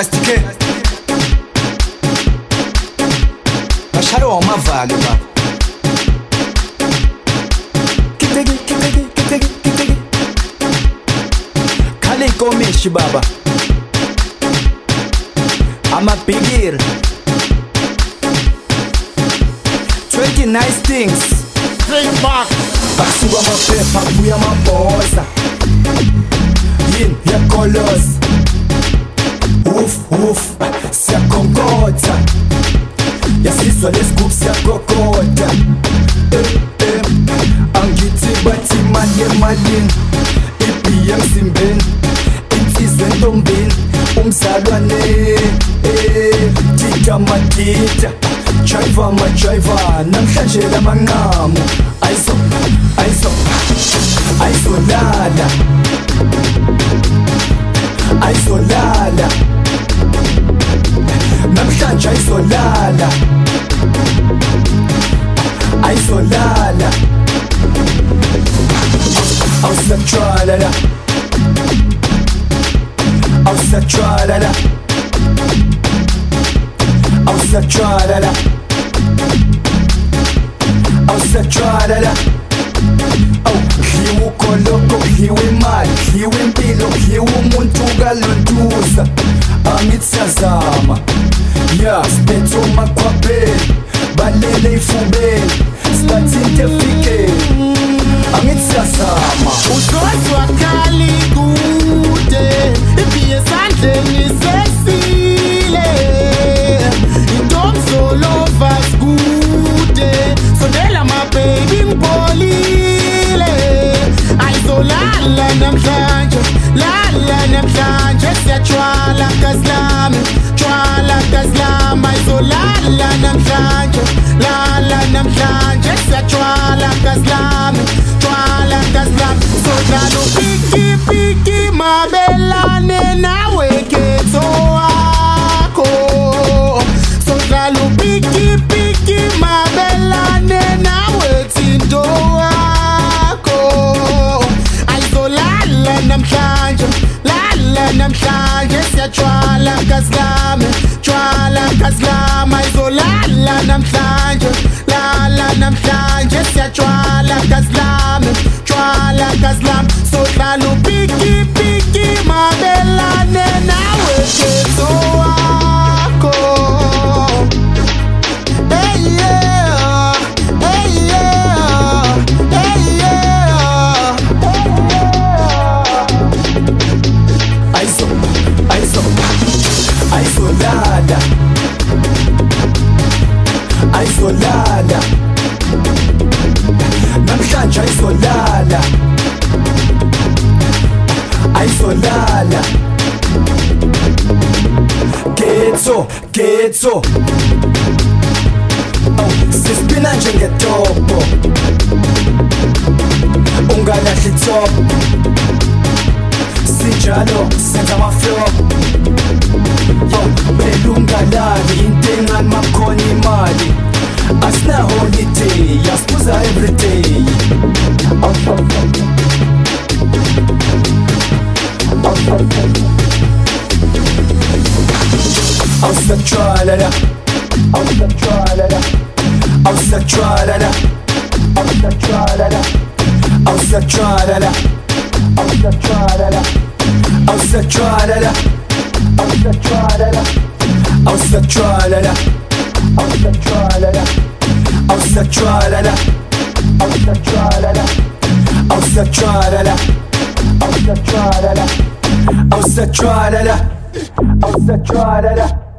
Plastic Basharo amavalo baba Kitegi Kale ikomishi baba Amabhigiri 20 nice things Trademark Basuka amaphepha kubuya amabhosa Yini yakolosa Uf siyakonkotha Yasizwa lesigubhu siyakokotha Angithi bathi imali emalini Ibhiya emzimbeni Insizwa entombini Umzalwane Tita matita Driver ma driver Namhlanje lamanqamu Ayizolala Namhlanje ayizolala Awusatshwalala Dliwa ukholoko, dliwa imali, dliwa impilo, dliwa umuntu kalontuza Angithi siyazama, siphethe omakhwapheni Balele ifubeni, sibathi into efikeni Angithi siyazama Uzozwa khali kude Ibhiya esandleni sesile Intomzolova sikude Sondela my baby ngipholile Ayizolala namhlanje Lala namhlanje Siyatshwala gazi lami Tshwala gazi lami Ayizolala namhlanje Lala namhlanje Siyatshwala gazi lami Tshwala gazi lami Sodlala upiki mabelane nawe ketho wakho Sodlala upiki mabelane nawe thinto wakho Ayizolala namhlanje Lala namhlanje Siyatshwala gazi lami Tshwala gazi lami Ayizolala namhlanje Lala namhlanje Siyatshwala gazi lami Tshwala gazi lami Sodlala upiki mabelane nawe ketho wakho Hey yeah Ayizolala Namhlanje ayizolala Ghetto Sispina njengetopo Ungalahli top Sinjalo senza amaflop Belungalali intengani makhona imali Asina holiday yasibuza everyday Awusatshwalala Awusatshwalala